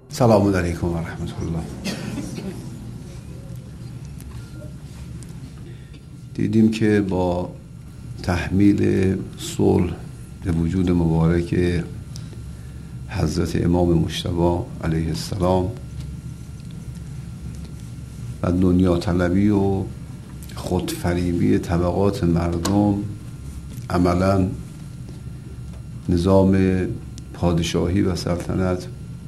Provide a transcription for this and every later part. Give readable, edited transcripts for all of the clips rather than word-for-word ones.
سلام علیکم و رحمت الله. دیدیم که با تحمیل صلح به وجود مبارک حضرت امام مجتبی علیه السلام و دنیا طلبی و خودفریبی طبقات مردم، عملا نظام پادشاهی و سلطنت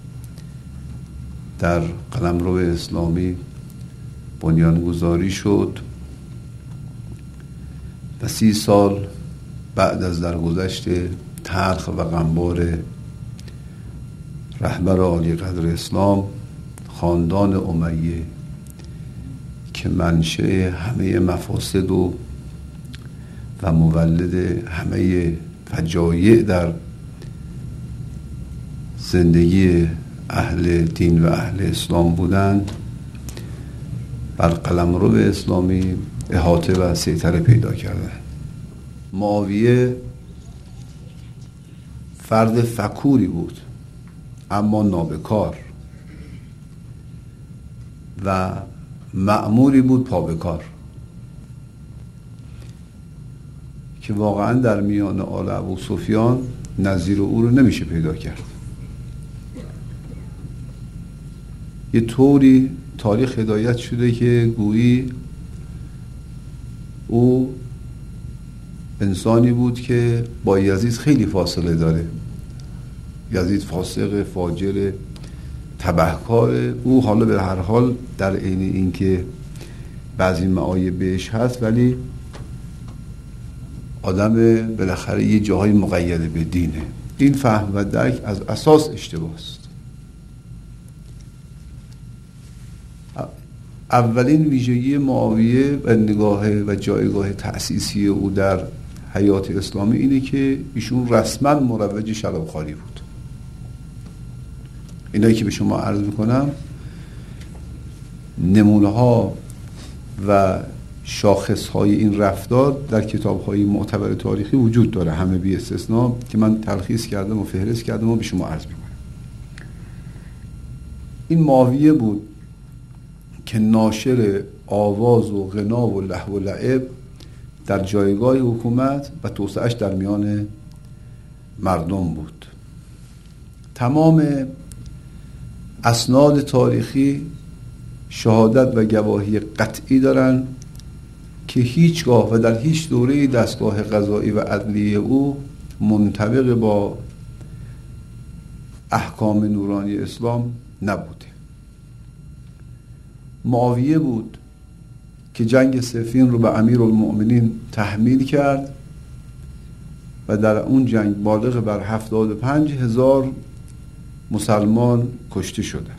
در قلمرو اسلامی بنیانگذاری شد و 30 سال بعد از درگذشت تلخ و غمبار رهبر عالی قدر اسلام، خاندان امیه که منشأ همه مفاسد و مولد همه فجایع در زندگی اهل دین و اهل اسلام بودند، بر قلمرو اسلامی احاطه و سیطره پیدا کردند. معاویه فرد فکوری بود اما نابکار و مأموری بود پابکار که واقعا در میان آل ابوسفیان نظیر او رو نمیشه پیدا کرد. یه طوری تاریخ هدایت شده که گویی او انسانی بود که با یزید خیلی فاصله داره. یزید فاسق، فاجر، تبهکار، او حالا به هر حال در عین این که بعضی معایب بهش هست ولی آدم بالاخره یه جاهای مقیده به دینه. این فهم و درک از اساس اشتباهست. اولین ویژگی معاویه و نگاه و جایگاه تأسیسی او در حیات اسلامی اینه که ایشون رسما مروج شرابخواری بود. اینایی که به شما عرض میکنم نمونه ها و شاخص های این رفتار در کتاب های معتبر تاریخی وجود داره، همه بی استثناء، که من تلخیص کردم و فهرست کردم و به شما عرض میکنم. این معاویه بود که ناشر آواز و غنا و لهو و لعب در جایگاه حکومت و توسعه‌اش در میان مردم بود. تمام اسناد تاریخی شهادت و گواهی قطعی دارن که هیچگاه و در هیچ دوره دستگاه قضایی و عدلیه او منطبق با احکام نورانی اسلام نبوده. معاویه بود که جنگ صفین رو به امیرالمؤمنین تحمیل کرد و در اون جنگ بالغ بر 75,000 مسلمان کشته شدند.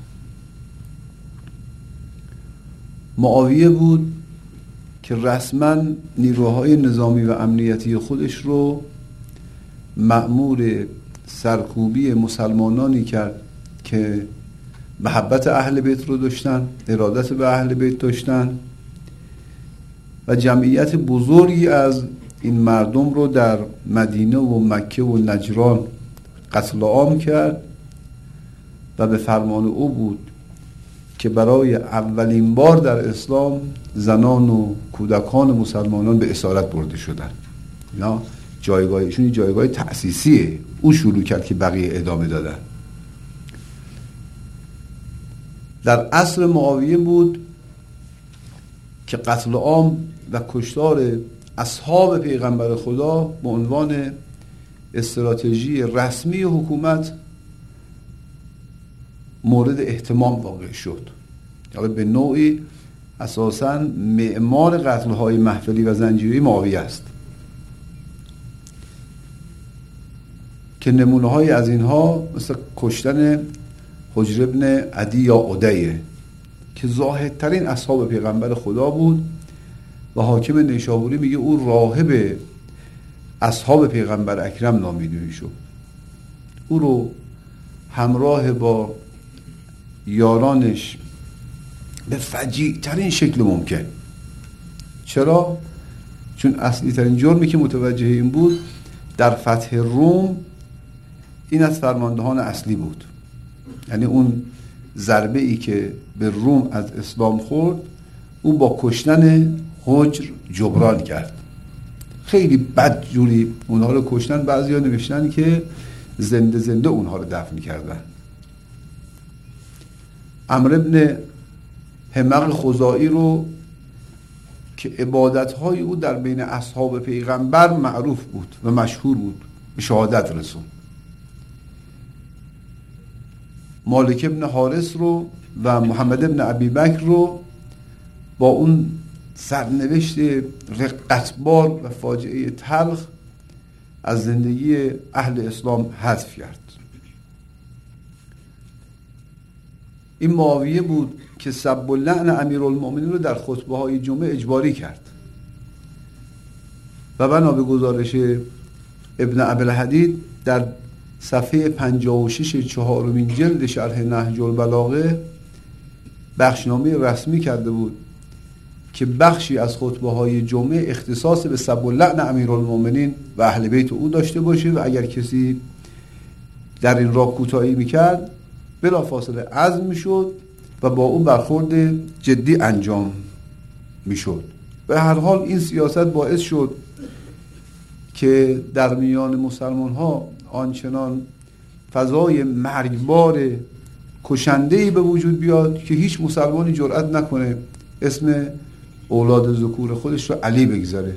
معاویه بود که رسما نیروهای نظامی و امنیتی خودش رو مأمور سرکوبی مسلمانانی کرد که محبت اهل بیت رو داشتن، ارادت به اهل بیت داشتن و جمعیت بزرگی از این مردم رو در مدینه و مکه و نجران قتل عام کرد و به فرمان او بود که برای اولین بار در اسلام زنان و کودکان مسلمانان به اسارت برده شدند. اینا جایگاهشون جایگاه تأسیسیه. او شروع کرد که بقیه ادامه دادن. در عصر معاویه بود که قتل عام و کشتار اصحاب پیغمبر خدا به عنوان استراتژی رسمی حکومت مورد اهتمام واقع شد. یعنی به نوعی اساساً معمار قتل‌های محفلی و زنجیری معاویه است که نمونه‌های از اینها مثل کشتن حجر ابن عدی یا عدیه که زاهدترین اصحاب پیغمبر خدا بود و حاکم نیشابوری میگه او راهب اصحاب پیغمبر اکرم نامیده میشد. او رو همراه با یارانش به فجیع ترین شکل ممکن. چرا؟ چون اصلی ترین جرمی که متوجه این بود در فتح روم این از فرماندهان اصلی بود، یعنی اون ضربه ای که به روم از اسلام خورد او با کشتن حجر جبران کرد. خیلی بد جوری اونها رو کشتن. بعضی ها نوشتن که زنده زنده اونها رو دفن کردن. عمرو بن حمق خزاعی رو که عبادت‌های او در بین اصحاب پیغمبر معروف بود و مشهور بود به شهادت رسون. مالک ابن حارث رو و محمد ابن ابی بکر رو با اون سرنوشت رقتبار و فاجعه تلخ از زندگی اهل اسلام حذف کرد. این معاویه بود که سب و لعن امیرالمؤمنین رو در خطبه های جمعه اجباری کرد و بنا به گزارش ابن ابوالحدید در صفحه 56 چهارمین جلد شرح نهج البلاغه بخشنامه رسمی کرده بود که بخشی از خطبه های جمعه اختصاص به سب و لعن امیرالمؤمنین و اهل بیت او داشته باشه و اگر کسی در این راه کوتاهی میکرد بلافاصله عزم میشد و با اون برخورد جدی انجام میشد. به هر حال این سیاست باعث شد که در میان مسلمان ها آنچنان فضای مرگبار کشنده‌ای به وجود بیاد که هیچ مسلمانی جرئت نکنه اسم اولاد ذکور خودش رو علی بگذاره.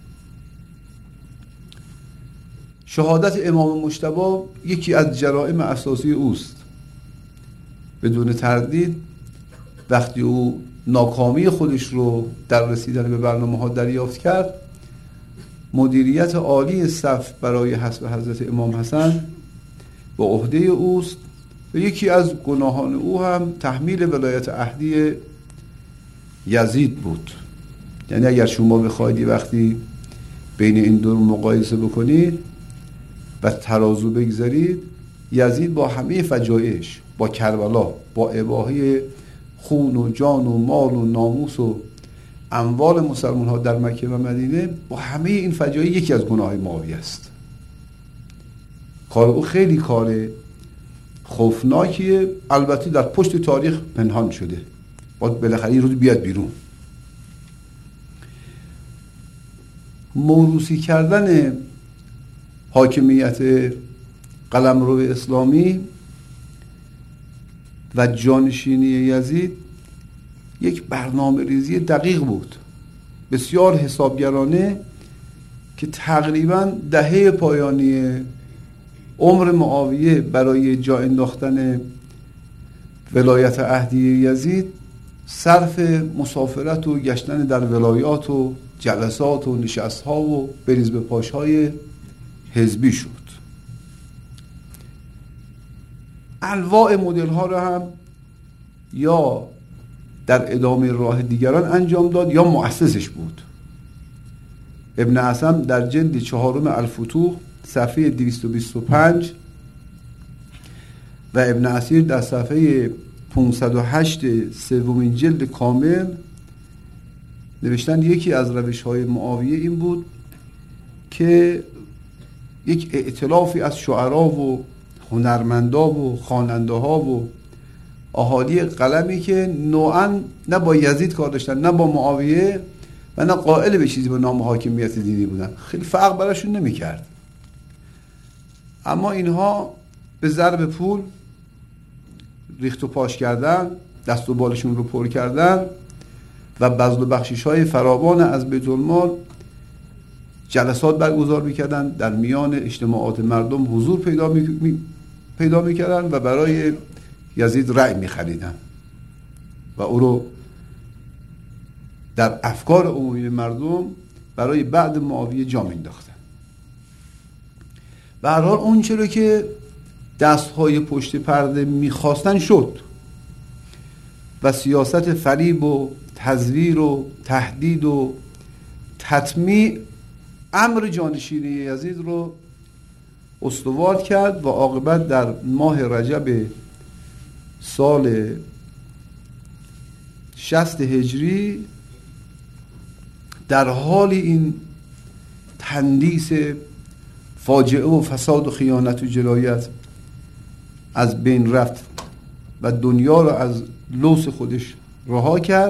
شهادت امام مجتبی یکی از جرائم اساسی اوست. بدون تردید وقتی او ناکامی خودش رو در رسیدن به برنامه‌ها دریافت کرد، مدیریت عالی صف برای حسب حضرت امام حسن با عهده اوست و یکی از گناهان او هم تحمیل ولایت عهدی یزید بود. یعنی اگر شما بخواید وقتی بین این دو مقایسه بکنید و ترازو بگذارید، یزید با همه فجایعش، با کربلا، با اباحه خون و جان و مال و ناموس و اموال مسلمان ها در مکه و مدینه، با همه این فجایع یکی از گناه معاویه است. کار او خیلی کار خوفناکیه، البته در پشت تاریخ پنهان شده، باید بالاخره این روز بیاد بیرون. موروثی کردن حاکمیت قلمرو اسلامی و جانشینی یزید یک برنامه ریزی دقیق بود، بسیار حسابگرانه، که تقریبا دهه پایانی عمر معاویه برای جا انداختن ولایت عهدی یزید صرف مسافرت و گشتن در ولایات و جلسات و نشست‌ها و بریز به پاش‌های حزبی شد. انواع مدل‌ها رو هم یا در ادامه راه دیگران انجام داد یا مؤسسش بود. ابن عثم در جلد 4 الفتوح صفحه 225 و ابن اسیر در صفحه 508 سومین جلد کامل نوشتن یکی از روش‌های معاویه این بود که یک ائتلافی از شعرا و هنرمندا و خواننده‌ها و اهالی قلمی که نوعاً نه با یزید کار داشتن نه با معاویه و نه قائل به چیزی به نام حاکمیت دینی بودن، خیلی فرق براشون نمی‌کرد، اما اینها به ضرب پول ریخت و پاش کردن، دست و بالشون رو پر کردن و بذل و بخشیش‌های فراوان از بیت المال جلسات برگزار می‌کردن، در میان اجتماعات مردم حضور پیدا می‌کردن و برای یزید رأی می‌خریدن و او رو در افکار عمومی مردم برای بعد معاویه جا می‌انداختن. به هر حال اون چرا که دست‌های پشت پرده می‌خواستن شد و سیاست فریب و تزویر و تهدید و تطمیع امر جانشینی یزید رو استوار کرد و عاقبت در ماه رجب سال 60 هجری در حال این تندیس فاجعه و فساد و خیانت و جنایت از بین رفت و دنیا را از لوث خودش رها کرد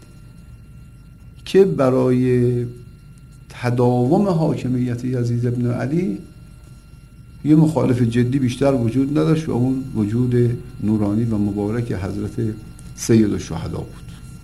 که برای تداوم حاکمیت یزید بن علی یه مخالف جدی بیشتر وجود نداشت و اون وجود نورانی و مبارک حضرت سید الشهدا بود.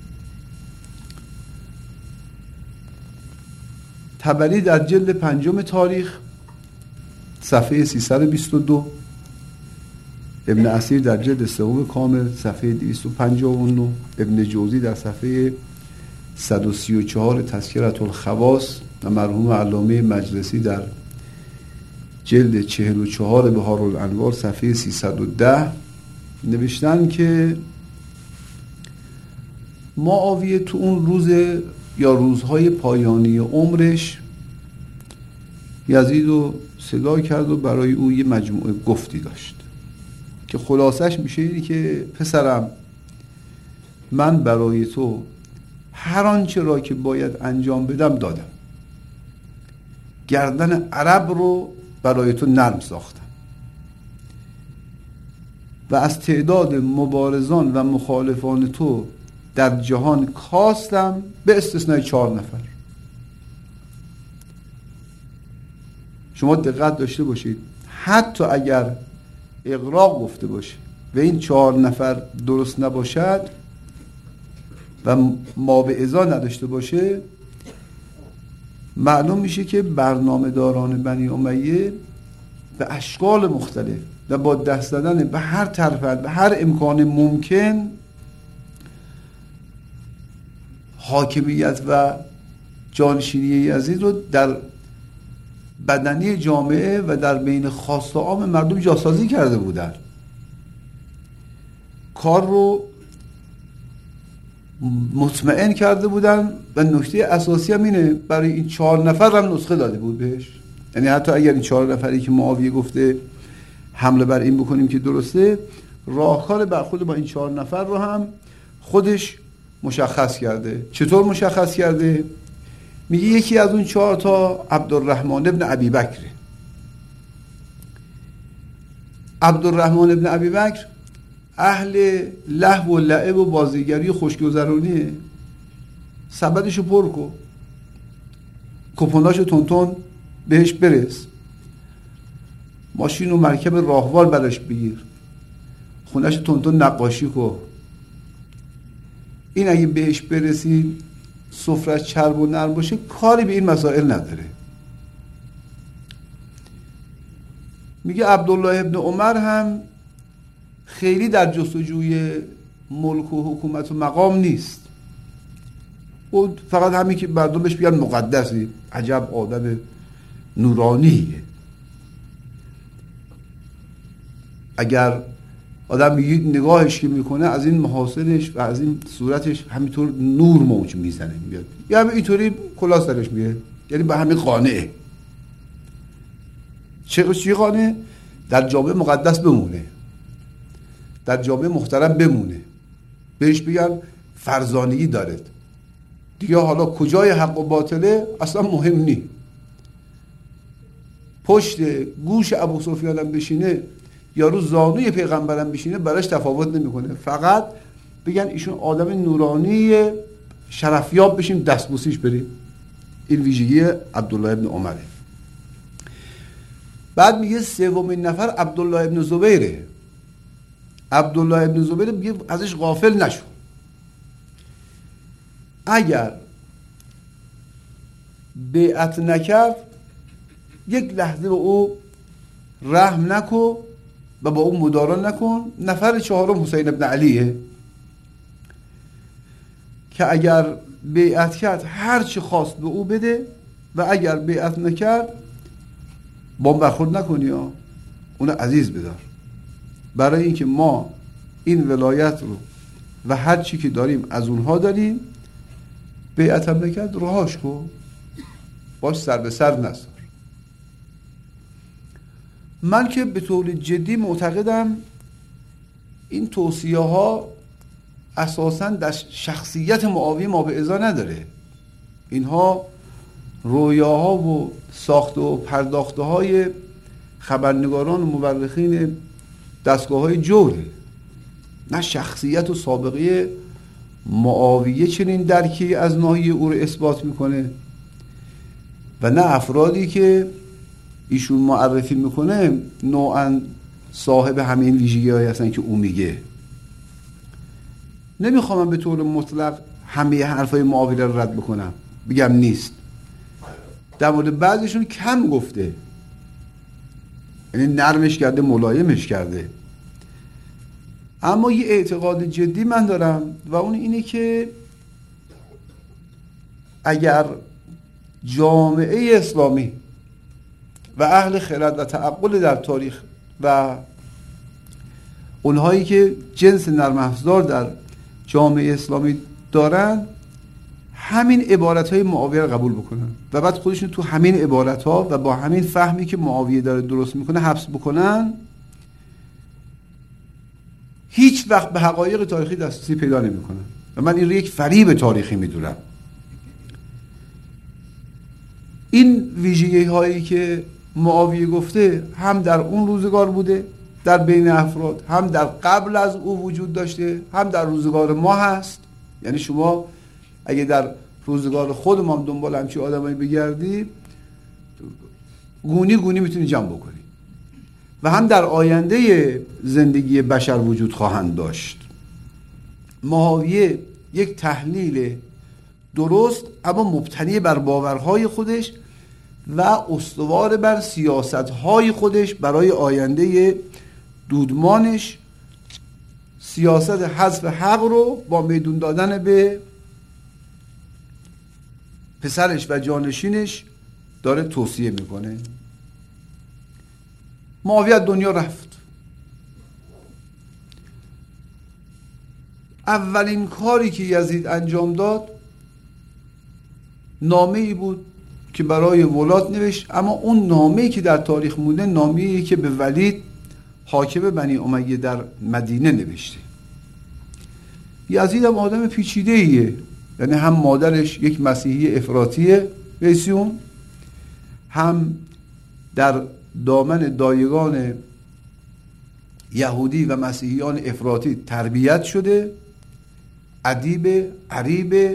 طبری در جلد 5 تاریخ صفحه 322، ابن اثیر در جلد 3 کامل صفحه 259، ابن جوزی در صفحه 134 تذکرة الخواص و مرحوم علامه مجلسی در جلد 44 بهار الانوار صفحه 310 نوشتن که معاویه تو اون روز یا روزهای پایانی عمرش یزید رو صدا کرد و برای او یه مجموعه گفتی داشت که خلاصش میشه اینی که پسرم، من برای تو هر آنچه را که باید انجام بدم دادم، گردن عرب رو برای تو نرم ساختم و از تعداد مبارزان و مخالفان تو در جهان کاستم به استثنای 4 نفر. شما دقت داشته باشید حتی اگر اغراق گفته باشه و این 4 نفر درست نباشد و ما به ازا نداشته باشه، معلوم میشه که برنامه داران بنی امیه به اشکال مختلف و با دست دادن به هر طرف به هر امکان ممکن حاکمیت و جانشینی یزید رو در بدنی جامعه و در بین خاص و عام مردم جاسازی کرده بودن. کار رو مطمئن کرده بودن و نکته اساسی هم اینه برای این 4 نفر هم نسخه داده بود بهش. یعنی حتی اگر این 4 نفری که معاویه گفته حمله بر این بکنیم که درسته، راهکار برخورد با این 4 نفر رو هم خودش مشخص کرده. چطور مشخص کرده؟ میگه یکی از اون 4 تا عبدالرحمن ابن ابی بکره. عبدالرحمن ابن ابی بکر اهل لهو و لعب و بازیگری و خوشگذرونیه. سبدشو پر کن، کپوناشو تونتون بهش برس، ماشین و مرکب راهوار براش بگیر، خونهشو تونتون نقاشی کن. این اگه بهش برسید سفرش چرب و نرم باشه، کاری به این مسائل نداره. میگه عبدالله ابن عمر هم خیلی در جستجوی ملک و حکومت و مقام نیست، او فقط همین که مردم بهش بیان مقدسی، عجب آدم نورانیه. اگر آدم نگاهش که میکنه از این محاسنش و از این صورتش همینطور نور موج میزنه میاد، یا همین اینطوری کلاس درش میاد، یعنی به همین قانعه. چی قانعه؟ در جامعه مقدس بمونه، در جامعه محترم بمونه، بهش بگن فرزانگی دارد دیگه، حالا کجای حق و باطله اصلا مهم نی. پشت گوش ابو سفیانم بشینه یا رو زانوی پیغمبرم بشینه براش تفاوت نمیکنه، فقط بگن ایشون آدم نورانی شرفیاب بشیم دستبوسیش بریم. این ویژگی عبدالله ابن عمره. بعد میگه 3مین نفر عبدالله ابن زبیره. عبدالله ابن زبیر میگه ازش غافل نشو، اگر بیعت نکرد یک لحظه به او رحم نکن و با او مدارا نکن. نفر 4 حسین ابن علیه که اگر بیعت کرد هر چی خواست به او بده و اگر بیعت نکرد با برخورد نکنی، اون عزیز بدار، برای اینکه ما این ولایت رو و هر چی که داریم از اونها داریم. بیعت هم نکرد رهاش کن، باش سر به سر نذار. من که به طور جدی معتقدم این توصیه ها اساساً در شخصیت معاویه ما به ازا نداره. اینها رویاها و ساخته و پرداخته های خبرنگاران و مورخین دستگاه های جوره. نه شخصیت و سابقه معاویه چنین درکی از ناحیه او رو اثبات میکنه و نه افرادی که ایشون معرفی میکنه نوعا صاحب همه این ویژگی‌هایی هستن که او میگه. نمیخوام من به طور مطلق همه حرفای معاویه رو رد بکنم بگم نیست، در مورد بعضیشون کم گفته، یعنی نرمش کرده ملایمش کرده. اما یه اعتقاد جدی من دارم و اون اینه که اگر جامعه اسلامی و اهل خرد و تعقل در تاریخ و اونهایی که جنس نرم افزار در جامعه اسلامی دارن همین عبارت‌های معاویه رو قبول بکنن و بعد خودشون تو همین عبارت‌ها و با همین فهمی که معاویه داره درست میکنه حبس بکنن، هیچ وقت به حقایق تاریخی دسترسی پیدا نمیکنن و من این رو یک فریب تاریخی میدونم. این ویژگی‌هایی که معاویه گفته هم در اون روزگار بوده در بین افراد، هم در قبل از او وجود داشته، هم در روزگار ما هست. یعنی شما اگه در روزگار خود ما هم دنبال همچین آدمایی بگردی گونی گونی میتونی جمع بکنی و هم در آینده زندگی بشر وجود خواهند داشت. معاویه یک تحلیل درست اما مبتنی بر باورهای خودش و استوار بر سیاستهای خودش برای آینده دودمانش، سیاست حذف حق رو با میدون دادن به پسرش و جانشینش داره توصیه میکنه. معاویه دنیا رفت. اولین کاری که یزید انجام داد نامه‌ای بود که برای ولات نوشت، اما اون نامه‌ای که در تاریخ مونده نامه‌ای که به ولید حاکم بنی امیه در مدینه نوشته. یزید هم آدم پیچیده‌ایه، یعنی هم مادرش یک مسیحی افراطیه بیسیون، هم در دامن دایگان یهودی و مسیحیان افراطی تربیت شده، ادیب، عریب،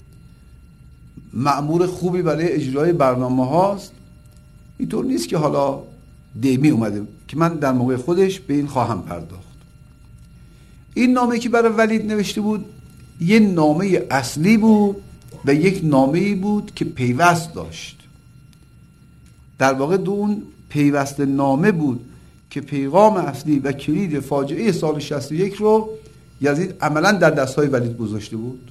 مأمور خوبی برای اجرای برنامه هاست. اینطور نیست که حالا دیمی اومده که من در موقع خودش به این خواهم پرداخت. این نامه که برای ولید نوشته بود یه نامه اصلی بود و یک نامه‌ای بود که پیوست داشت. در واقع اون پیوست نامه بود که پیغام اصلی و کلید فاجعه سال 61 رو یزید عملاً در دستهای ولید گذاشته بود.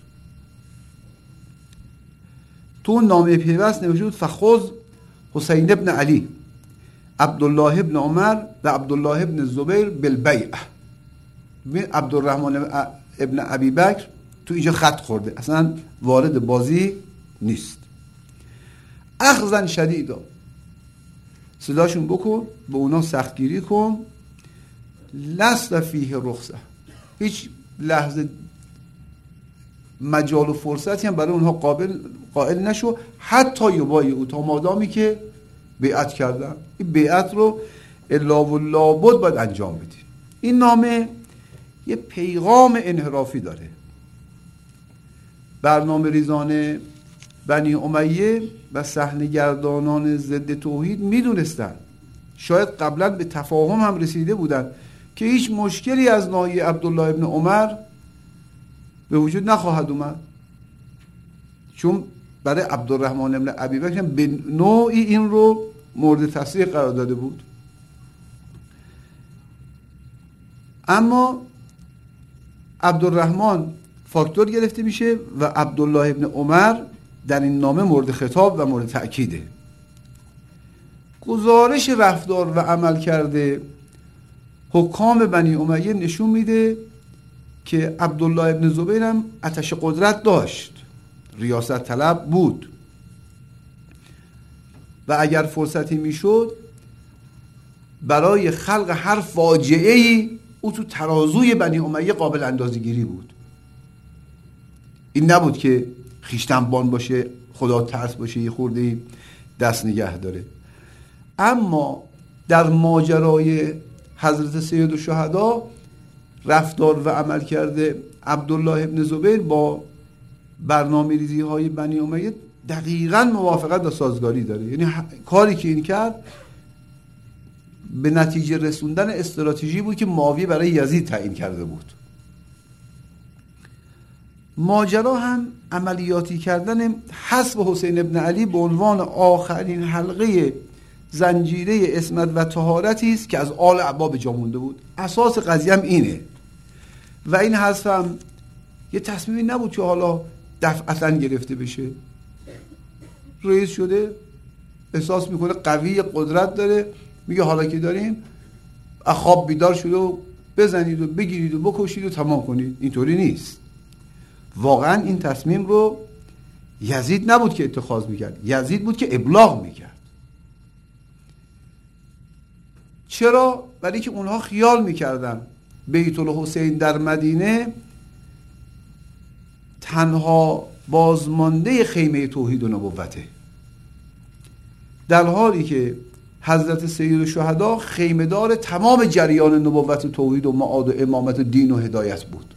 تو نامه پیوست نوشته بود فخذ حسین ابن علی، عبدالله ابن عمر و عبدالله ابن زبیر بالبیع. ببین عبدالرحمن ابن ابی بکر تو اینجا خط خورده، اصلا وارد بازی نیست. اخذن شدیدا، صداشون بکن، به اونا سختگیری کن، لست فیه رخصه، هیچ لحظه مجال و فرصتی هم برای اونها قائل نشو، حتی یبایی او، تا مادامی که بیعت کردن. این بیعت رو الا و لابد باید انجام بدی. این نامه یه پیغام انحرافی داره. برنامه ریزان بنی امیه و صحنه‌گردانان ضد توحید میدونستن، شاید قبلا به تفاهم هم رسیده بودن که هیچ مشکلی از ناحیه عبدالله ابن عمر به وجود نخواهد اومد، چون برای عبدالرحمن ابن ابی بکر به نوعی این رو مورد تصدیق قرار داده بود. اما عبدالرحمن فاکتور گرفته میشه و عبدالله ابن عمر در این نامه مورد خطاب و مورد تأکیده. گزارش رفتار و عمل کرده حکام بنی امیه نشون میده که عبدالله ابن زبیر هم آتش قدرت داشت، ریاست طلب بود و اگر فرصتی میشد برای خلق هر فاجعه‌ای او تو ترازوی بنی امیه قابل اندازه‌گیری بود. این نبود که خویشتنبان باشه، خدا ترس باشه، یه خورده دست نگه داره. اما در ماجرای حضرت سید الشهدا رفتار و عمل کرده عبدالله ابن زبیر با برنامه ریزی های بنی امیه دقیقاً موافقت و سازگاری داره. یعنی کاری که این کرد به نتیجه رسوندن استراتژی بود که معاویه برای یزید تعیین کرده بود. ماجرا هم عملیاتی کردن حسب حسین ابن علی به عنوان آخرین حلقه زنجیره عصمت و طهارتی است که از آل عبا به جا مونده بود. اساس قضیه هم اینه و این حذف هم یه تصمیمی نبود که حالا دفعتاً گرفته بشه. رئیس شده، احساس میکنه قوی، قدرت داره، میگه حالا که داریم خواب بیدار شده و بزنید و بگیرید و بکشید و تمام کنید. اینطوری نیست. واقعا این تصمیم رو یزید نبود که اتخاذ میکرد، یزید بود که ابلاغ میکرد. چرا؟ برای که اونها خیال میکردن بیت الحسین در مدینه تنها بازمانده خیمه توحید و نبوته، در حالی که حضرت سید الشهدا خیمه دار تمام جریان نبوت و توحید و معاد و امامت و دین و هدایت بود.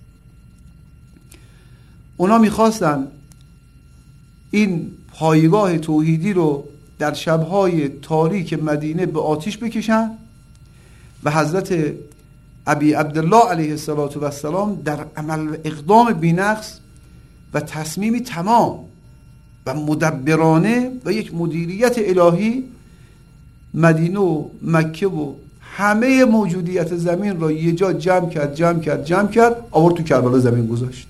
اونا میخواستن این پایگاه توحیدی رو در شبهای تاریک مدینه به آتش بکشن و حضرت ابی عبدالله علیه السلام در عمل اقدام بی‌نقص و تصمیمی تمام و مدبرانه و یک مدیریت الهی مدینه و مکه و همه موجودیت زمین را یه جا جمع کرد آورد تو کربلا زمین گذاشت.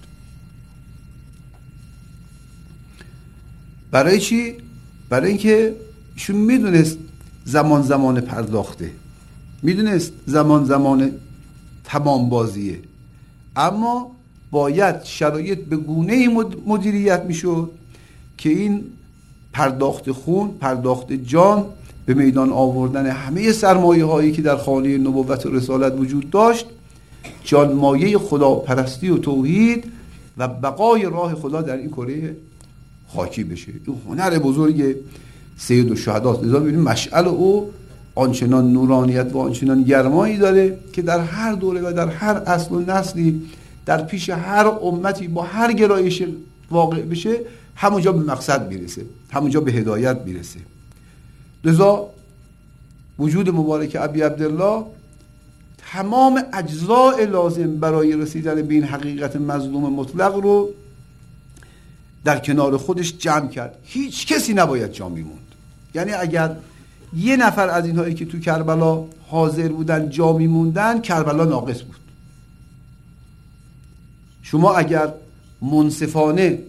برای چی؟ برای اینکه ایشون میدونست زمان پرداخته، میدونست زمان تمام بازیه، اما باید شرایط به گونه‌ای مدیریت میشد که این پرداخت خون، پرداخت جان، به میدان آوردن همه سرمایه هایی که در خانه نبوت و رسالت وجود داشت، جانمایه خداپرستی و توحید و بقای راه خدا در این کره خاکی بشه. این هنر بزرگ سید الشهدا است. لذا ببینید مشعل او آنچنان نورانیت و آنچنان گرمایی داره که در هر دوره و در هر اصل و نسلی در پیش هر امتی با هر گرایش واقع بشه همونجا به مقصد میرسه، همونجا به هدایت میرسه. لذا وجود مبارک ابی عبدالله تمام اجزاء لازم برای رسیدن به این حقیقت مظلوم مطلق رو در کنار خودش جمع کرد. هیچ کسی نباید جا میموند. یعنی اگر یه نفر از اینهایی که تو کربلا حاضر بودن جا میموندن، کربلا ناقص بود. شما اگر منصفانه،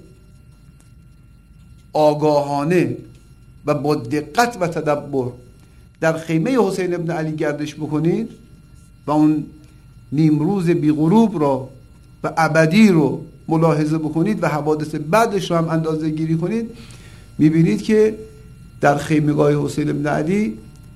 آگاهانه و با دقت و تدبر در خیمه حسین ابن علی گردش بکنید و اون نیمروز بی غروب را و ابدی رو ملاحظه بکنید و حوادث بعدش رو هم اندازه گیری کنید، میبینید که در خیمه‌گاه حسین ابن علی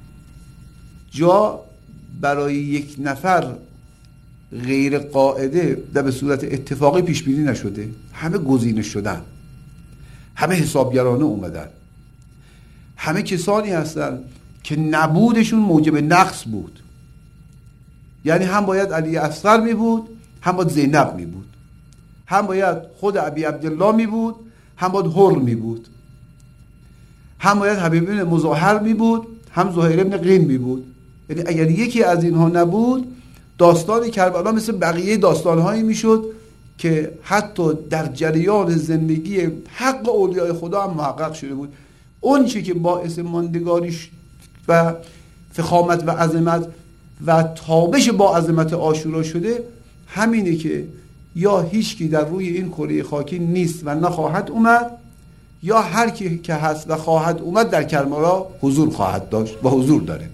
جا برای یک نفر غیر قاعده و به صورت اتفاقی پیش بینی نشده. همه گزینش شدن، همه حسابگرانه اومدن، همه کسانی هستن که نبودشون موجب نقص بود. یعنی هم باید علی اصغر می بود، هم باید زینب می بود، هم باید خود ابی عبدالله می بود، هم باید حر می بود، هم باید حبیب بن مظاهر می بود، هم زهیر بن قین می بود. یعنی اگر یکی از اینها نبود، داستان کربلا مثل بقیه داستانهایی می شد که حتی در جریان زندگی حق اولیاء خدا هم محقق شده بود. اون چی که باعث ماندگاریش و فخامت و عظمت و تابش با عظمت عاشورا شده همینه که یا هیچکی در روی این کره خاکی نیست و نخواهد اومد، یا هر کی که هست و خواهد اومد در کربلا حضور خواهد داشت و حضور داره.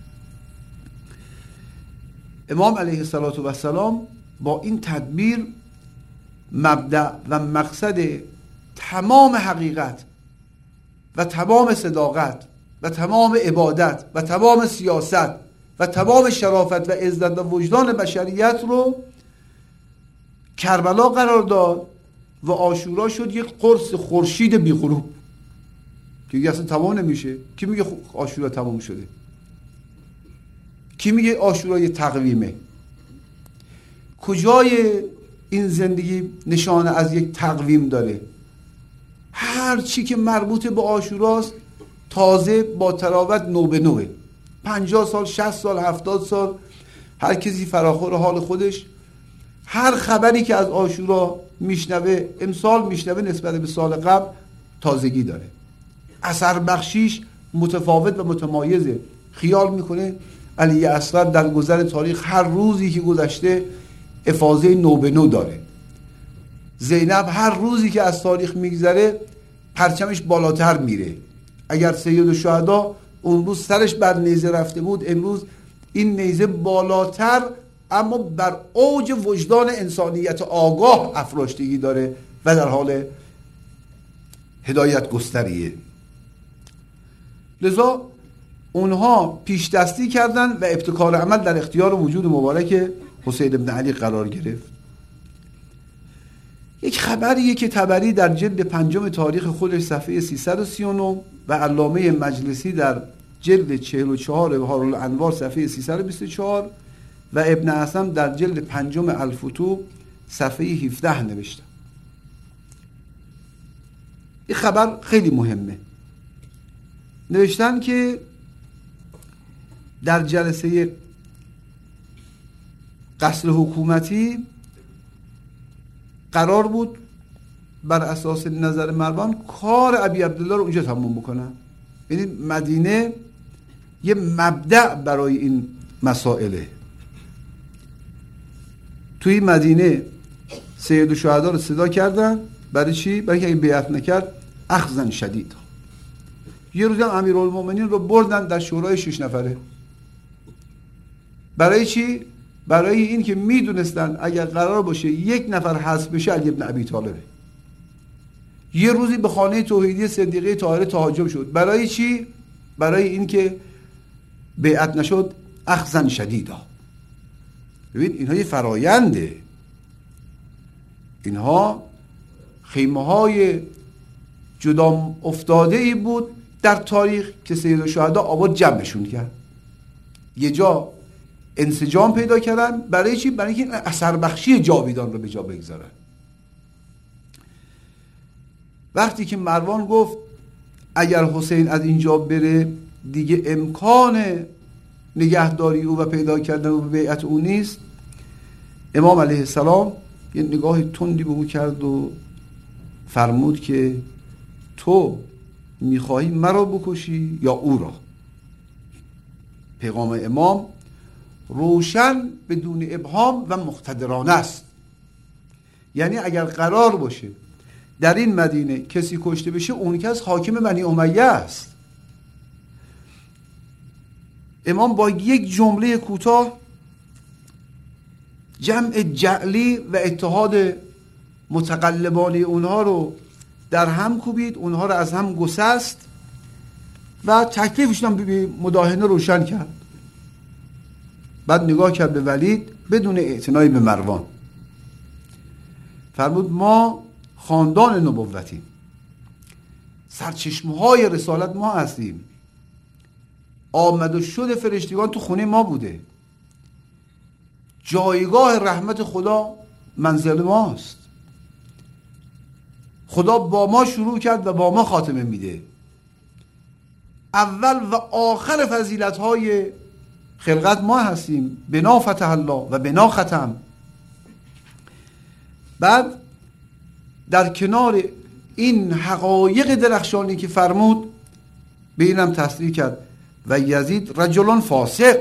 امام علیه السلام با این تدبیر مبدأ و مقصد تمام حقیقت و تمام صداقت و تمام عبادت و تمام سیاست و تمام شرافت و عزت و وجدان بشریت رو کربلا قرار داد و عاشورا شد یک قرص خورشید بی غروب که اصلا تمام نمیشه. کی میگه عاشورا تمام شده؟ کی میگه عاشورا یه تقویمه؟ کجای این زندگی نشانه از یک تقویم داره؟ هر چی که مربوط به عاشوراست تازه با تراوت نو به نوه، 50 سال 60 سال 70 سال هر کسی فراخور حال خودش. هر خبری که از عاشورا میشنوه امسال میشنوه نسبت به سال قبل تازگی داره، اثر بخشیش متفاوت و متمایزه. خیال میکنه علی اصغر در گذر تاریخ هر روزی که گذشته افاضه نو به نو داره. زینب هر روزی که از تاریخ میگذره پرچمش بالاتر میره. اگر سید الشهدا اون روز سرش بر نیزه رفته بود، امروز این نیزه بالاتر اما بر اوج وجدان انسانیت آگاه افراشتگی داره و در حال هدایت گستریه. لذا اونها پیش دستی کردن و ابتکار عمل در اختیار وجود مبارک حسین ابن علی قرار گرفت. یک خبریه که طبری در جلد 5 تاریخ خودش صفحه 339 و علامه مجلسی در جلد 44 بهار الانوار صفحه 324 و ابن عثم در جلد 5 الفتوح صفحه 17 نوشتن. این خبر خیلی مهمه. نوشتن که در جلسه قصر حکومتی قرار بود بر اساس نظر مروان کار ابی عبدالله رو اونجا تموم بکنن. یعنی مدینه یه مبدأ برای این مسائله. توی مدینه سید الشهدا رو صدا کردن. برای چی؟ برای که این بیعت نکرد اخذن شدید. یه روز هم امیرالمومنین رو بردن در شورای 6 نفره. برای چی؟ برای این که میدونستن اگر قرار باشه یک نفر حذف بشه علی ابن ابی طالبه. یه روزی به خانه توحیدی صدیقه طاهره تهاجم شد. برای چی؟ برای این که بیعت نشد اخذن شدیدا. ببین اینها یه فراینده. اینها خیمه های جدا افتاده ای بود در تاریخ که سید الشهدا آورد جمعشون کرد. یه جا انسجام پیدا کردن. برای چی؟ برای اینکه اثر بخشی جاویدان رو به جا بگذارن. وقتی که مروان گفت اگر حسین از اینجا بره دیگه امکان نگهداری او و پیدا کردن او به بیعت او نیست، امام علیه السلام یه نگاه تندی به او کرد و فرمود که تو میخواهی مرا بکشی یا او را؟ پیغام امام روشن بدون ابهام و مقتدرانه است. یعنی اگر قرار باشه در این مدینه کسی کشته بشه اون کس حاکم بنی امیه است. امام با یک جمله کوتاه جمع جعلی و اتحاد متقلبانه اونها رو در هم کوبید، اونها رو از هم گسست و تکلیفشون به مداهنه روشن کرد. بعد نگاه کرد به ولید بدون اعتنایی به مروان. فرمود ما خاندان نبوتیم، سرچشمه‌های رسالت ما هستیم، آمد و شد فرشتگان تو خونه ما بوده، جایگاه رحمت خدا منزل ماست، خدا با ما شروع کرد و با ما خاتمه میده. اول و آخر فضیلت‌های خلقت ما هستیم، بنا فتح الله و بنا ختم. بعد در کنار این حقایق درخشانی که فرمود به اینم تصریح کرد و یزید رجلان فاسق.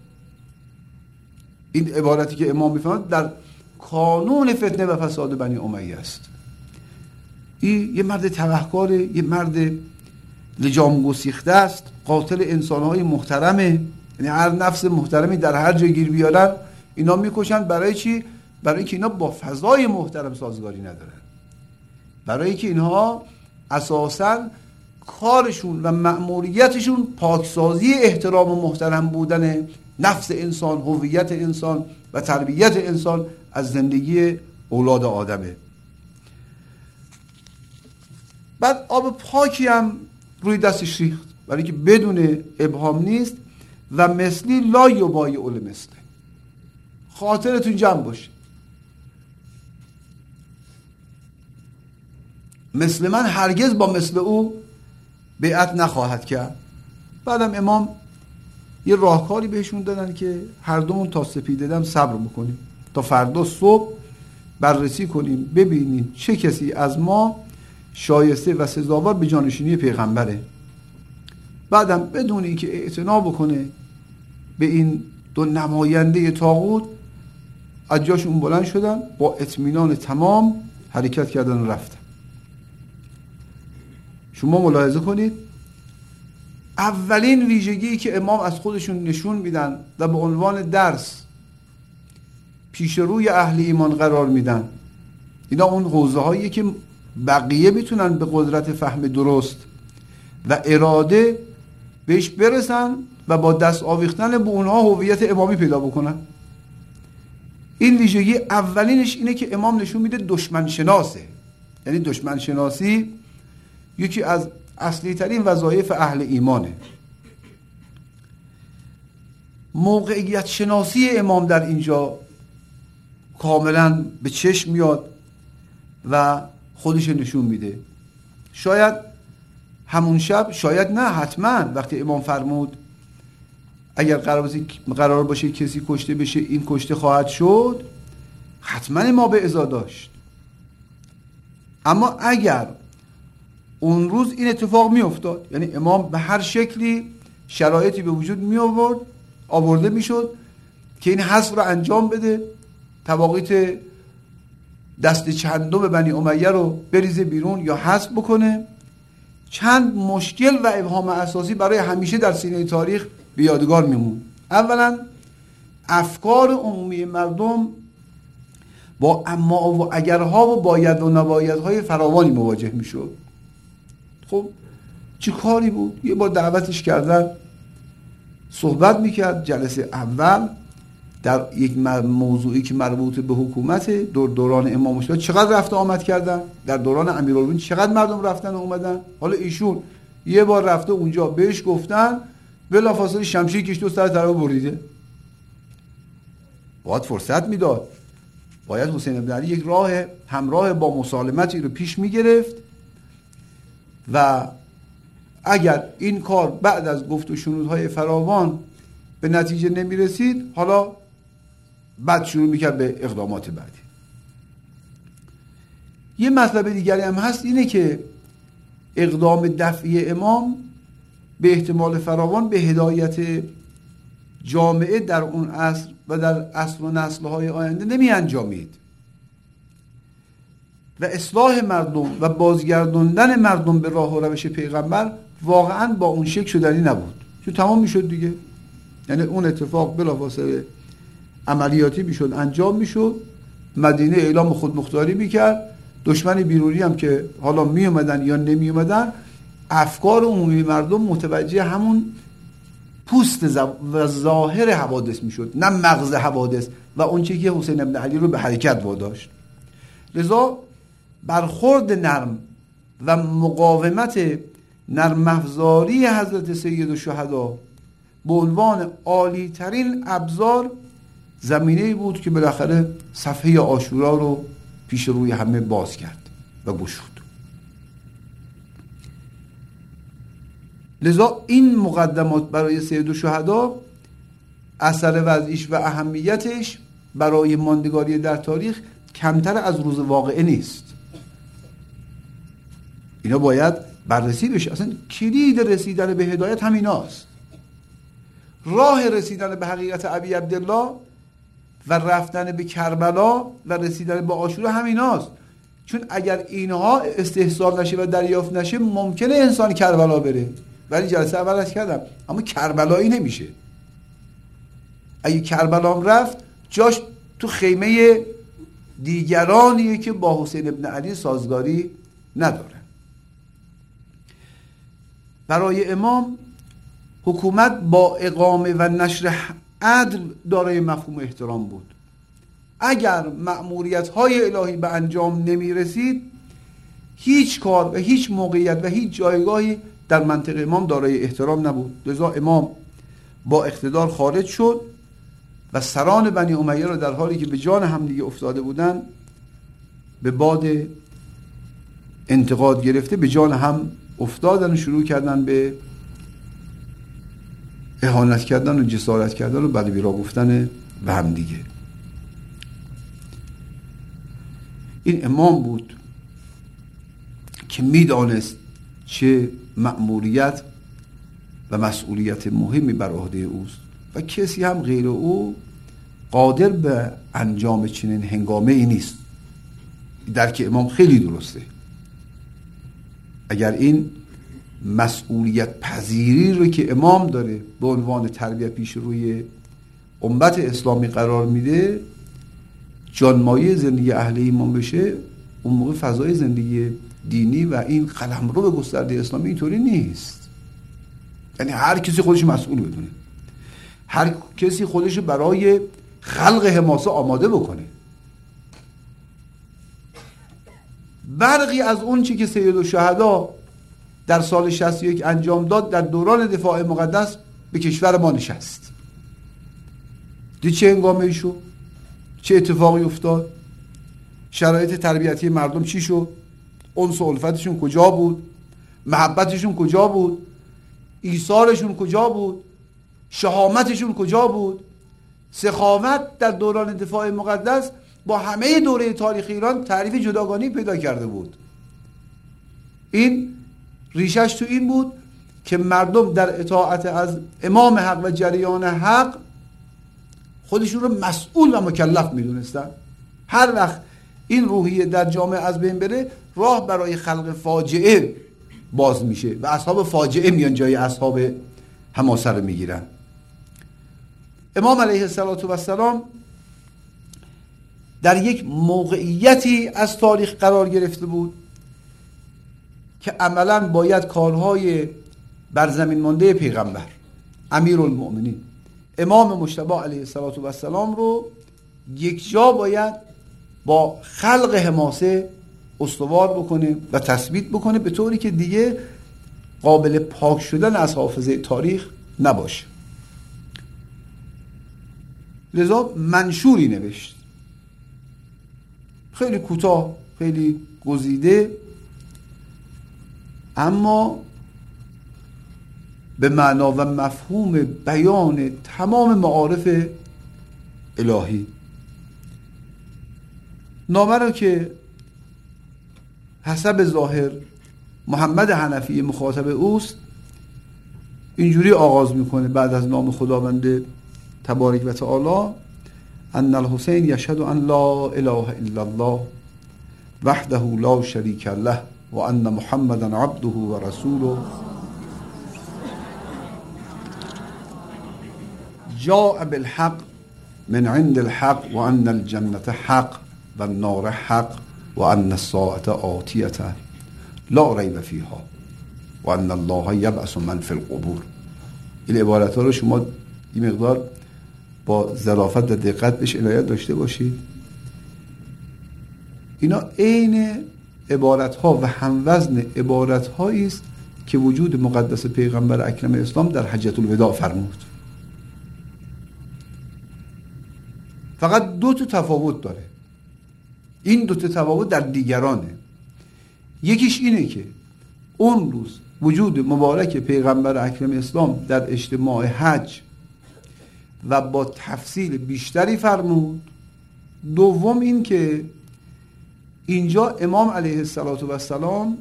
این عبارتی که امام میفرماد در کانون فتنه و فساد بنی امیه است. این یه مرد تبهکاره، یه مرد لجام گسیخته است، قاتل انسانهای محترمه. یعنی هر نفس محترمی در هر جای گیر بیارن اینا میکشن. برای چی؟ برای اینکه اینا با فضای محترم سازگاری ندارن، برای اینکه اینها اساساً کارشون و مأموریتشون پاکسازی احترام و محترم بودن نفس انسان، هویت انسان و تربیت انسان از زندگی اولاد آدمه. بعد آب پاکی هم روی دستش ریخت برای اینکه بدون ابهام نیست و مثلی لا یبایع مثله. خاطرتون جمع باشه مثل من هرگز با مثل او بیعت نخواهد کرد. بعدم امام یه راهکاری بهشون دادن که هر دومون تا سپیده دم صبر بکنیم تا فردا صبح بررسی کنیم ببینیم چه کسی از ما شایسته و سزاوار به جانشینی پیغمبره. بعدم بدون اینکه اعتنا بکنه به این دو نماینده طاغوت، از جاشون بلند شدن، با اطمینان تمام حرکت کردن و رفتن. شما ملاحظه کنید اولین ویژگی که امام از خودشون نشون میدن و به عنوان درس پیش روی اهل ایمان قرار میدن، اینا اون حوزه هایی که بقیه میتونن به قدرت فهم درست و اراده بهش برسن و با دست آویختن به اونها هویت امامی پیدا بکنن. این ویژگی اولینش اینه که امام نشون میده دشمن شناسه. یعنی دشمن شناسی یکی از اصلی ترین وظایف اهل ایمانه. موقعیت شناسی امام در اینجا کاملا به چشم میاد و خودش نشون میده. شاید همون شب، شاید نه، حتما وقتی امام فرمود اگر قرار باشه کسی کشته بشه این کشته خواهد شد، حتما ما به ازا داشت. اما اگر اون روز این اتفاق می افتاد، یعنی امام به هر شکلی شرایطی به وجود می آورده می شد که این حذف رو انجام بده، تواقیت دست چندم بنی امیه رو بریزه بیرون یا حذف بکنه، چند مشکل و ابهام اساسی برای همیشه در سینه تاریخ به یادگار میمون. اولا افکار عمومی مردم با اما و اگرها و باید و نبایدهای فراوانی مواجه میشد. خب چه کاری بود؟ یه بار دعوتش کردن صحبت میکرد، جلسه اول در یک موضوعی که مربوط به حکومت دوران امام شد. چقدر رفت آمد کردن؟ در دوران امیرالمومنین چقدر مردم رفتن و اومدن؟ حالا ایشون یه بار رفته اونجا، بهش گفتن بلافاصله شمشیر کشید و سر طرف بریده. باید فرصت میداد، باید حسین بن علی یک راه همراه با مسالمتی رو پیش میگرفت و اگر این کار بعد از گفت و شنودهای فراوان به نتیجه نمیرسید، حالا بعد شروع میکرد به اقدامات بعدی. یه مطلب دیگری هم هست، اینه که اقدام دفعی امام به احتمال فراوان به هدایت جامعه در اون عصر و در عصر و نسل‌های آینده نمی انجامید و اصلاح مردم و بازگرداندن مردم به راه و روش پیغمبر واقعا با اون شکل شدنی نبود، چون تمام میشد دیگه. یعنی اون اتفاق بلافاصله عملیاتی میشد، انجام میشد، مدینه اعلام خودمختاری میکرد، دشمن بیرونی هم که حالا می اومدن یا نمی اومدن، افکار عمومی مردم متوجه همون پوست و ظاهر حوادث میشد، نه مغز حوادث و اون چیزی که حسین بن علی رو به حرکت واداشت. لذا برخورد نرم و مقاومت نرم افزاری حضرت سید الشهدا به عنوان عالی ترین ابزار زمینه‌ای بود که بالاخره صفحه عاشورا رو پیش روی همه باز کرد و گشود. لذا این مقدمات برای سید الشهدا اثر وضعیش و اهمیتش برای ماندگاری در تاریخ کمتر از روز واقعه نیست. اینا باید بررسی بشه. اصلا کلید رسیدن به هدایت همیناست. راه رسیدن به حقیقت ابی عبدالله و رفتن به کربلا و رسیدن به عاشورا همیناست. چون اگر اینها استحصال نشه و دریافت نشه ممکنه انسان کربلا بره، ولی جلسه اول از کردم اما کربلایی نمیشه. اگه کربلا رفت جاش تو خیمه دیگرانیه که با حسین ابن علی سازگاری نداره. برای امام حکومت با اقامه و نشر عدل دارای مفهوم احترام بود. اگر مأموریت‌های الهی به انجام نمی رسید، هیچ کار و هیچ موقعیت و هیچ جایگاهی در منطق امام دارای احترام نبود. لذا امام با اقتدار خارج شد و سران بنی امیه را در حالی که به جان همدیگه افتاده بودند به باد انتقاد گرفته به جان هم افتادن و شروع کردن به اهانت کردن و جسارت کردن و بد و بیرا گفتن به هم دیگه. این امام بود که میدانست چه مأموریت و مسئولیت مهمی بر عهده اوست و کسی هم غیر او قادر به انجام چنین هنگامه ای نیست. درک امام خیلی درسته. اگر این مسئولیت پذیری رو که امام داره به عنوان تربیت پیش روی امت اسلامی قرار میده جانمایه زندگی اهل ایمان بشه، اون موقع فضای زندگی دینی و این قلمرو به گسترده اسلامی اینطوری نیست. یعنی هر کسی خودش مسئول بدونه، هر کسی خودش برای خلق حماسه آماده بکنه. برقی از اون چی که سیدالشهدا در سال 61 انجام داد در دوران دفاع مقدس به کشور ما نشست. دید چه هنگامه‌ای شد، چه اتفاقی افتاد، شرایط تربیتی مردم چی شد، انس و الفتشون کجا بود، محبتشون کجا بود، ایثارشون کجا بود، شهامتشون کجا بود. سخاوت در دوران دفاع مقدس با همه دوره تاریخ ایران تعریف جداگانه پیدا کرده بود. این ریشش تو این بود که مردم در اطاعت از امام حق و جریان حق خودشون رو مسئول و مکلف میدونستن. هر وقت این روحیه در جامعه از بین بره راه برای خلق فاجعه باز میشه و اصحاب فاجعه میان جای اصحاب حماسه رو میگیرن. امام علیه السلام در یک موقعیتی از تاریخ قرار گرفته بود که عملاً باید کارهای بر زمین مانده پیغمبر امیرالمؤمنین امام مجتبی علیه السلام رو یک جا باید با خلق حماسه استوار بکنه و تثبیت بکنه به طوری که دیگه قابل پاک شدن از حافظه تاریخ نباشه. لذا منشوری نوشت، خیلی کوتاه، خیلی گزیده، اما به معنا و مفهوم بیان تمام معارف الهی. نامه رو که حسب ظاهر محمد حنفی مخاطب اوست اینجوری آغاز میکنه بعد از نام خداوند تبارک و تعالی: ان الحسین یشهد ان لا اله الا الله وحده لا شریک له و ان محمدا عبده و رسوله جاء بالحق من عند الحق و ان الجنة حق و النار حق و ان الساعة آتیة لا ریب فیها و ان الله یبعث من فی القبور. این عبارت ها رو شما این مقدار با ظرافت و دقت بهش عنایت داشته باشید. اینا عین عبارت ها و هموزن عبارت هایی است که وجود مقدس پیغمبر اکرم اسلام در حجة الوداع فرمود. فقط دو تا تفاوت داره. این دو تا تفاوت در دیگرانه. یکیش اینه که اون روز وجود مبارک پیغمبر اکرم اسلام در اجتماع حج و با تفصیل بیشتری فرمود. دوم این که اینجا امام علیه السلام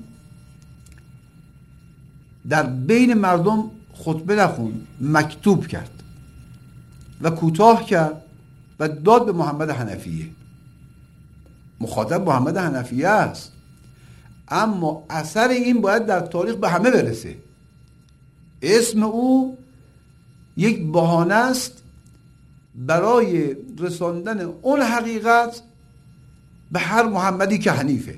در بین مردم خطبه نخوند، مکتوب کرد و کوتاه کرد و داد به محمد حنفیه. مخاطب محمد حنفیه است، اما اثر این باید در تاریخ به همه برسه. اسم او یک بهانه است برای رساندن اون حقیقت به هر محمدی که حنیفه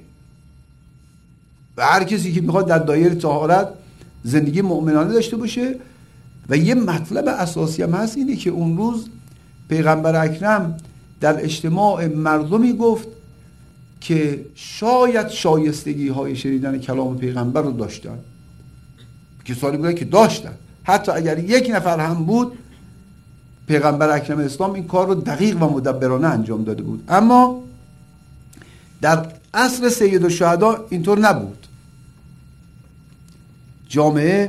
و هر کسی که میخواد در دایره طهارت زندگی مؤمنانه داشته باشه. و یه مطلب اساسی هم هست، اینه که اون روز پیغمبر اکرم در اجتماع مردمی گفت که شاید شایستگی های شنیدن کلام پیغمبر رو داشتن، کسانی بودن که داشتن، حتی اگر یک نفر هم بود پیغمبر اکرم اسلام این کار رو دقیق و مدبرانه انجام داده بود. اما در عصر سید الشهدا اینطور نبود. جامعه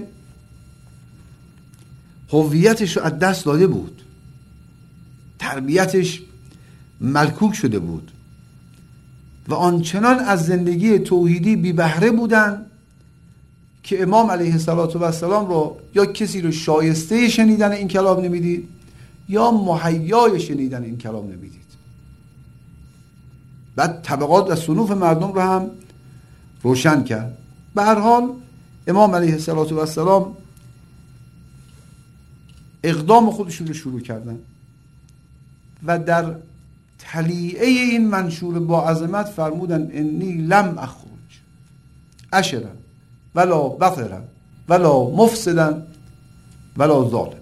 هویتش رو از دست داده بود، تربیتش ملکوک شده بود و آنچنان از زندگی توحیدی بی بهره بودن که امام علیه السلام رو یا کسی رو شایسته شنیدن این کلام نمیدید یا مهیای شنیدن این کلام نمیدید. بعد طبقات و صنوف مردم رو هم روشن کرد. به هر حال امام علیه السلام اقدام خودشون رو شروع کردن و در تلیعه این منشور با عظمت فرمودن انی لم اخرج اشرا ولا بطرا ولا مفسدا ولا ظالم.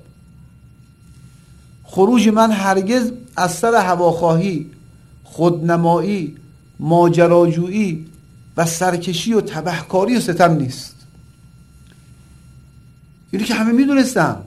خروج من هرگز از سر هواخواهی، خودنمایی، ماجراجویی و سرکشی و تبهکاری و ستم نیست. اینی که همه میدونستم،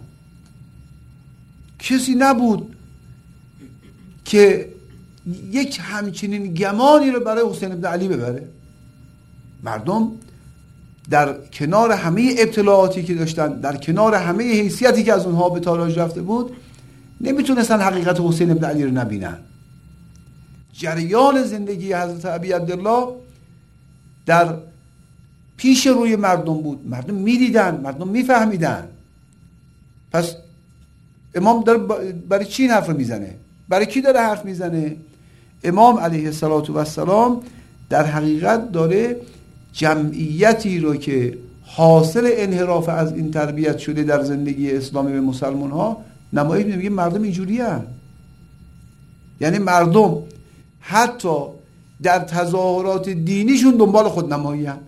کسی نبود که یک همچنین گمانی رو برای حسین بن علی ببره. مردم در کنار همه ابتلاعاتی که داشتن، در کنار همه حیثیتی که از اونها به تاراج رفته بود، نمیتونستن حقیقت حسین بن علی رو نبینن. جریان زندگی حضرت ابی عبدالله در پیش روی مردم بود، مردم میدیدن، مردم میفهمیدن. پس امام داره برای چی این حرف رو میزنه؟ برای کی داره حرف میزنه؟ امام علیه السلام در حقیقت داره جمعیتی رو که حاصل انحراف از این تربیت شده در زندگی اسلامی به مسلمان ها نمایش میده. میگه مردم اینجوری هستند. یعنی مردم حتی در تظاهرات دینیشون دنبال خودنمایی هستند.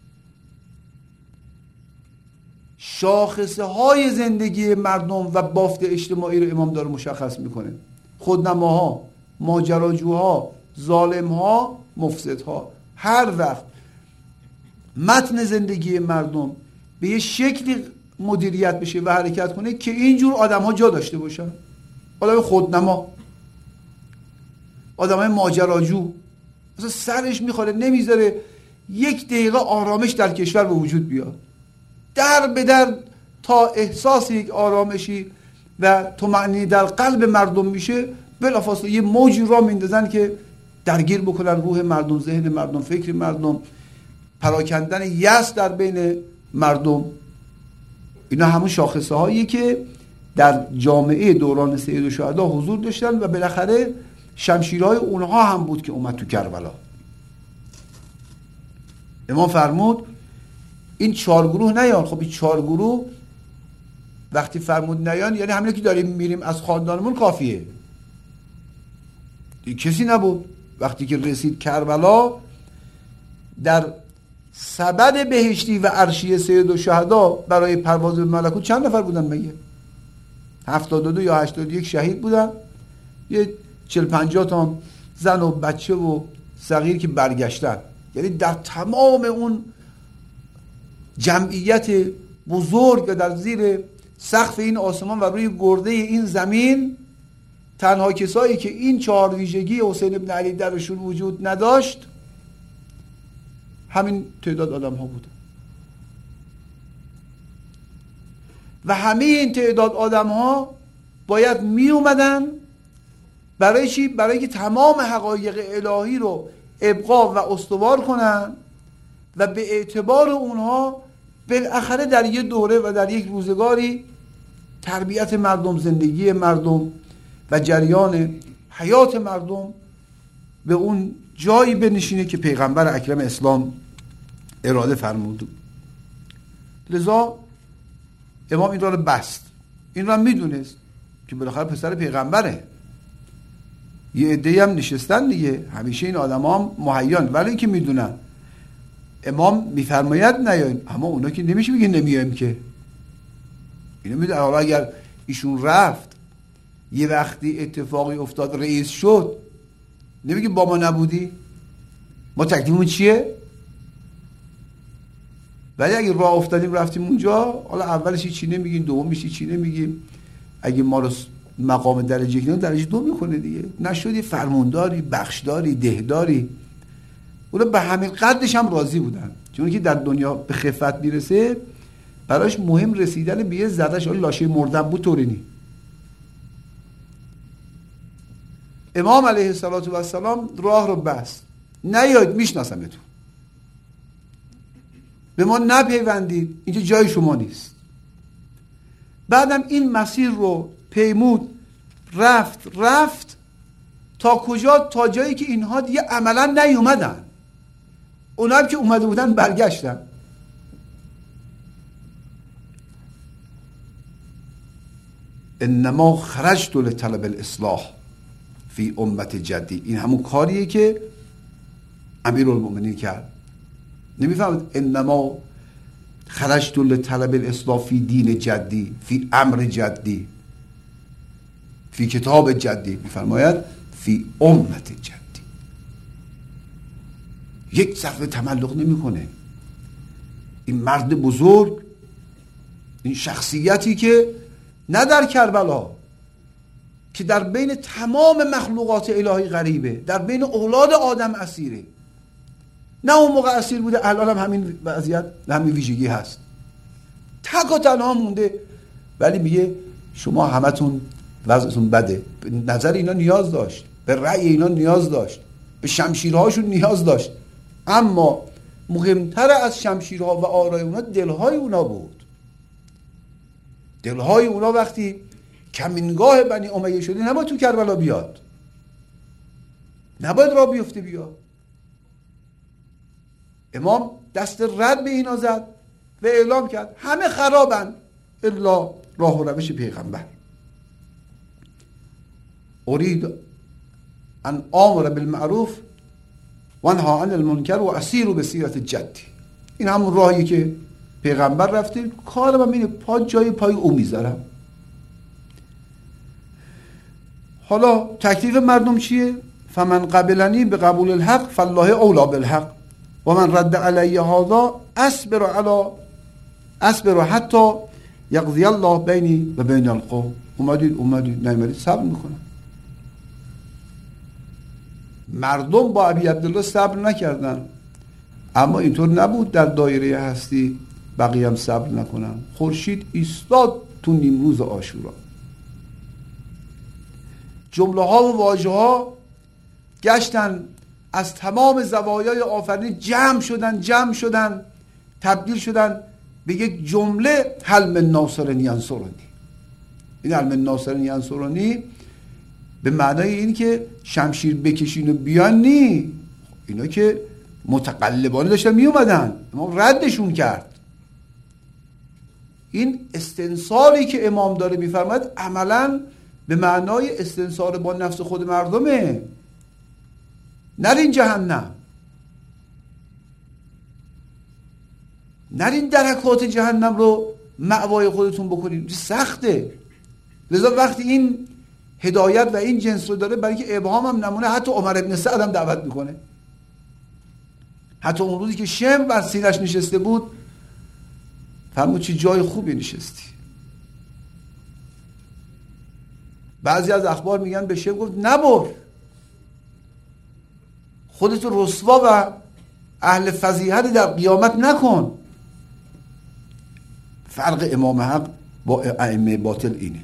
شاخصه های زندگی مردم و بافت اجتماعی رو امام داره مشخص میکنه. خودنماها، ماجراجوها، ظالمها، مفسدها. هر وقت متن زندگی مردم به یه شکلی مدیریت بشه و حرکت کنه که اینجور آدم ها جا داشته باشن، آدم خودنما، آدم های ماجراجو، مثلا سرش میخوره نمیذاره یک دقیقه آرامش در کشور به وجود بیاد، در به در تا احساس یک آرامشی و طمأنینه در قلب مردم میشه، بلافاصله یه موجی را میندازن که درگیر بکنن روح مردم، ذهن مردم، فکر مردم، پراکندن یأس در بین مردم. اینا همون شاخصه هایی که در جامعه دوران سید الشهدا حضور داشتن و بالاخره شمشیرهای اونها هم بود که اومد تو کربلا. امام فرمود این 4 گروه نیان. خب این 4 گروه وقتی فرمود نیان یعنی همینه که داریم میریم از خاندانمون کافیه. کسی نبود. وقتی که رسید کربلا، در سبد بهشتی و عرشی سید الشهدا برای پرواز به ملکوت چند نفر بودن مگه؟ 72 یا 81 شهید بودن، یه 40-50 تا زن و بچه و صغیر که برگشتن. یعنی در تمام اون جمعیت بزرگ و در زیر سقف این آسمان و روی گرده این زمین، تنها کسایی که این 4 ویژگی حسین بن علی درشون وجود نداشت همین تعداد آدم ها بودن. و همه این تعداد آدم ها باید می اومدن برای چی؟ برای که تمام حقایق الهی رو ابقا و استوار کنن و به اعتبار اونها بالاخره در یک دوره و در یک روزگاری تربیت مردم، زندگی مردم و جریان حیات مردم به اون جایی بنشینه که پیغمبر اکرم اسلام اراده فرمود. لذا امام این رو بست. این رو میدونست که بالاخره پسر پیغمبره. یه عده‌ای هم نشستن دیگه، همیشه این آدما هم مهیان، ولی که میدونن امام میفرماید نیاین، اما اونا که نمیشه بگه نمیایم که. اینو میدونن. حالا اگر ایشون رفت یه وقتی اتفاقی افتاد رئیس شد، نمیگه با ما نبودی؟ ما تکلیفمون چیه؟ ولی اگه راه افتادیم رفتیم اونجا، حالا اولش چی نمیگیم، دومش چی نمیگیم، اگه ما رو مقام درجه 2 میکنه دیگه. نشدی فرمانداری، بخشداری، دهداری، اونا به همین قدرش هم راضی بودن، چون که در دنیا به خفت میرسه براش مهم رسیدن به یه ذره‌اش، لاشه مردن بود طوری نی. امام علیه السلام راه رو بست، نیاید میشناسمتون، به ما نپیوندید، اینجا جای شما نیست. بعدم این مسیر رو پیمود، رفت تا کجا؟ تا جایی که اینها دیگه عملا نیومدن، اونا هم که اومده بودن برگشتن. انما خرجت لطلب الاصلاح فی امت جدی. این همون کاریه که امیرالمؤمنین کرد. نمیفهمید انما خرجت لطلب الاصلاح فی دین جدی، فی امر جدی، فی کتاب جدی، میفرماید فی امت جدی. یک ذره تملق نمیکنه. این مرد بزرگ، این شخصیتی که نه در کربلا، که در بین تمام مخلوقات الهی غریبه، در بین اولاد آدم اسیره. نه اون موقع اسیر بوده، الان هم همین وضعیت، همین ویژگی هست، تک و تنها مونده، ولی میگه شما همتون وضعتون بده. به نظر اینا نیاز داشت، به رأی اینا نیاز داشت، به شمشیرهاشون نیاز داشت، اما مهمتر از شمشیرها و آرای اونا دلهای اونا بود. دلهای اونا وقتی کمینگاه بنی امیه شده نباید تو کربلا بیاد، نباید راه بیفته بیاد. امام دست رد به اینا زد و اعلام کرد همه خرابن الا راه و روش پیغمبر. اريد ان آمر بالمعروف و انهی عن المنکر و اسیر بسیرت جدی. این همون راهی که پیغمبر رفته، کارم هم اینه، پا جای پای او میذارم. حالا تکلیف مردم چیه؟ فمن قبلنی به قبول الحق فالله اولا بالحق و من رد علی هذا اصبر حتی یقضی الله بینی و بین القوم. اومدید نیومدید صبر میکنم. مردم با ابی عبدالله صبر نکردن، اما اینطور نبود در دایره هستی بقیه هم صبر نکنن. خورشید ایستاد تو نیمروز عاشورا، جمله ها و واژه ها گشتن از تمام زوایای آفرینش جمع شدن تبدیل شدن به یک جمله هل من ناصر ینصرنی. این هل من ناصر ینصرنی به معنای این که شمشیر بکشین و بیان نی، اینا که متقلبانه داشتن می اومدن، امام ردشون کرد. این استنصاری که امام داره میفرماید عملا به معنای استنصار با نفس خود مردمه. نرین جهنم، نرین درکات جهنم رو مأوای خودتون بکنید، سخته. لذا وقتی این هدایت و این جنس رو داره، برای که ابهام هم نمونه، حتی عمر ابن سعد هم دعوت میکنه. حتی اون روزی که شم بر سینش نشسته بود فرمود چه جای خوبی نشستی. بعضی از اخبار میگن به شم گفت نبر، خودتو رسوا و اهل فضیحت در قیامت نکن. فرق امام حق با ائمه باطل اینه.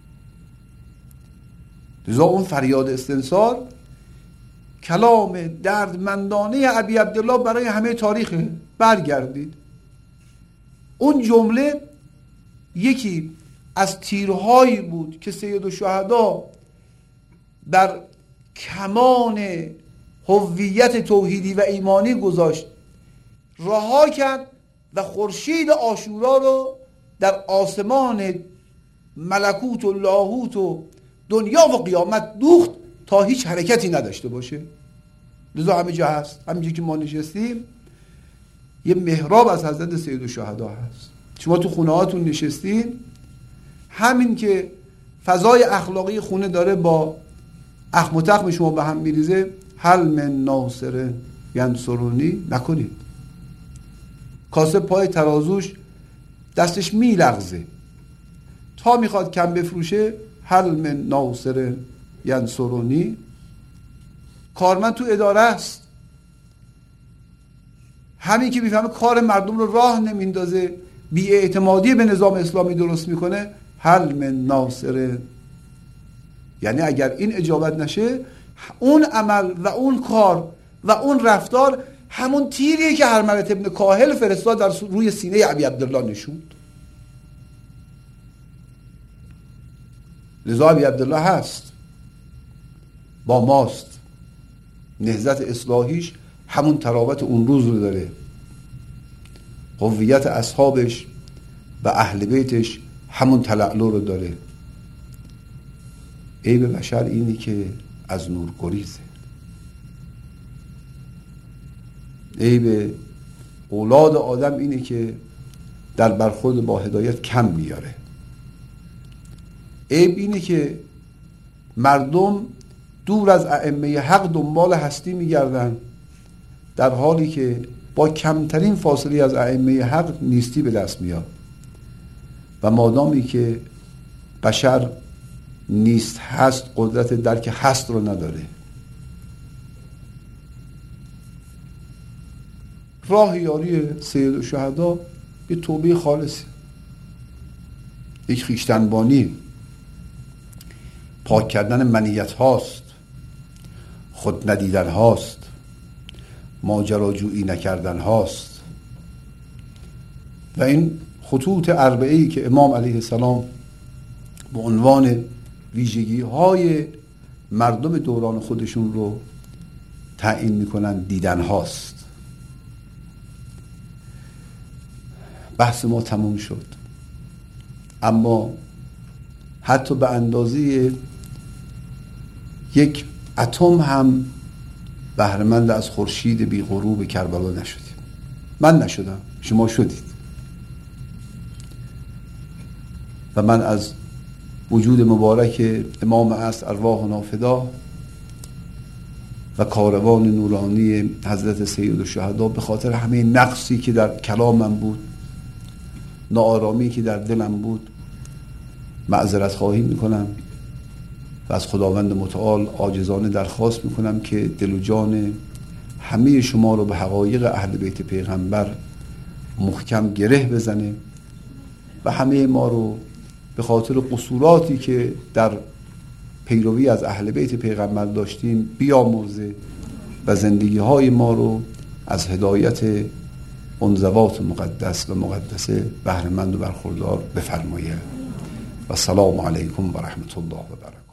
لذا اون فریاد استنصار کلام دردمندانه ابی عبدالله برای همه تاریخ. برگردید، اون جمله یکی از تیرهایی بود که سید الشهدا بر کمان هویت توحیدی و ایمانی گذاشت، رها کرد و خورشید عاشورا رو در آسمان ملکوت و لاهوت و دنیا و قیامت دوخت تا هیچ حرکتی نداشته باشه. لذا همه جا هست، همینجا که ما نشستیم یه محراب از حضرت سید الشهدا هست. شما تو خونه هاتون نشستین، همین که فضای اخلاقی خونه داره با اخم و تخم شما به هم میریزه، هل من ناصر ینصرونی نکنید. کاسه پای ترازوش دستش میلغزه، تا میخواد کم بفروشه هل من ناصر ینصرونی. کارمند تو اداره است، همین که میفهمه کار مردم رو راه نمیندازه، بی‌اعتمادی به نظام اسلامی درست میکنه، هل من ناصر. یعنی اگر این اجابت نشه، اون عمل و اون کار و اون رفتار همون تیریه که حرملة ابن کاهل فرستاد در روی سینه ابی عبدالله نشوند. لذا ابی عبدالله هست، با ماست، نهضت اصلاحیش همون تراوت اون روز رو داره، قویت اصحابش و اهل بیتش همون تلألؤ رو داره. عیب بشر اینی که از نور گریزه. عیب اولاد آدم اینه که در برخورد با هدایت کم میاره. عیب اینه که مردم دور از ائمه حق دنبال هستی میگردن، در حالی که با کمترین فاصله از ائمه حق نیستی به دست میاد. و مادامی که بشر نیست هست، قدرت درک هست رو نداره. راه یاری سیدالشهدا یه توبه خالصه، یک خویشتنبانی، پاک کردن منیت هاست، خود ندیدن هاست، ماجراجویی نکردن هاست. و این خطوط اربعه‌ای که امام علیه السلام به عنوان ویژگی های مردم دوران خودشون رو تعیین میکنن، دیدن هاست. بحث ما تموم شد، اما حتی به اندازه یک اتم هم بهره‌مند از خورشید بی غروب کربلا نشدیم. من نشدم، شما شدید. و من از وجود مبارک امام عصر ارواحنا فدا و کاروان نورانی حضرت سیدالشهدا به خاطر همه نقصی که در کلامم بود، ناآرامی که در دلم بود، معذرت خواهی میکنم و از خداوند متعال عاجزانه درخواست میکنم که دل و جان همه شما رو به حقایق اهل بیت پیغمبر محکم گره بزنه و همه ما رو به خاطر قصوراتی که در پیروی از اهل بیت پیغمبر داشتیم بیامرزه و زندگی های ما رو از هدایت انزوات مقدس و مقدسه بهره‌مند و برخوردار بفرمایه. و السلام علیکم و رحمت الله و برکاته.